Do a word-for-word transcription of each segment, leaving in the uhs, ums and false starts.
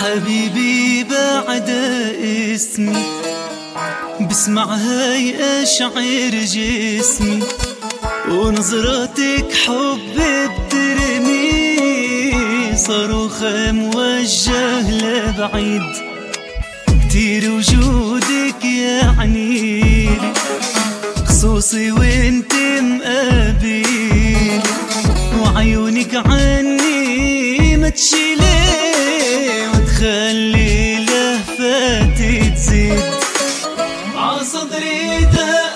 حبيبي بعد اسمي بسمعها يقشعر جسمي، ونظراتك حب بترمي صاروخ موجه لبعيد. كتير وجودك يعنيلي خصوصي وانت مقابلي، وعيونك عني ما تشيلي وتخلي لهفتي تزيد. عصدري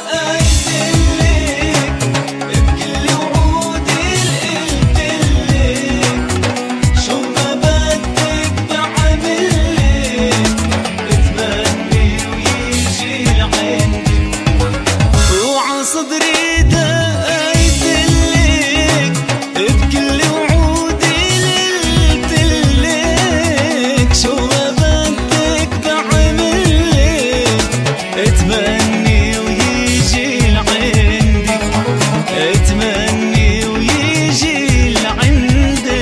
دقيتلك بكل وعودي لقلتلك شو ما بدك بعملك، بتمني ويجي لعندك. وعصدري دقيتلك بكل وعودي لقلتلك شو ما بدك بعملك، اتمني ويجي لعندك، اتمني ويجي لعندك.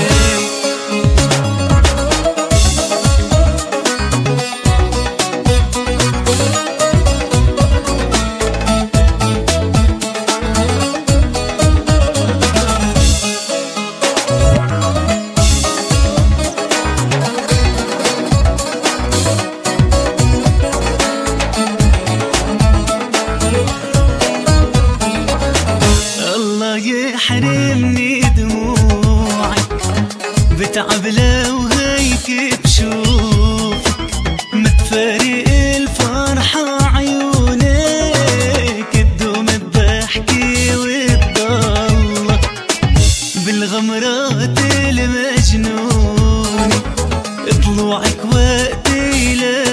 يحرمني دموعك بتعب لو هيك بشوفك، ما تفارق الفرحة عيونك تدوم الضحكة وتضلك بالغمرات المجنونة. طلوعك وقت